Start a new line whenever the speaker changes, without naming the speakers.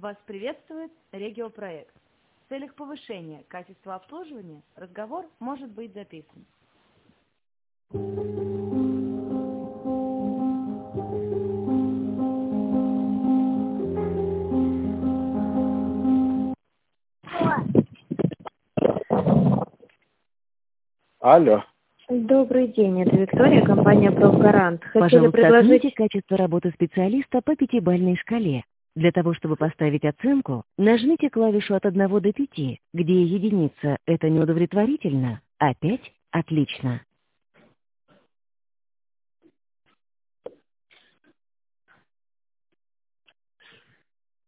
Вас приветствует Региопроект. В целях повышения качества обслуживания разговор может быть записан.
Алло.
Добрый день, это Виктория, компания «Профгарант». Хотели
Пожалуйста,
предложить...
оцените качество работы специалиста по пятибалльной шкале. Для того, чтобы поставить оценку, нажмите клавишу от 1 до 5, где единица – это неудовлетворительно, а 5 – отлично.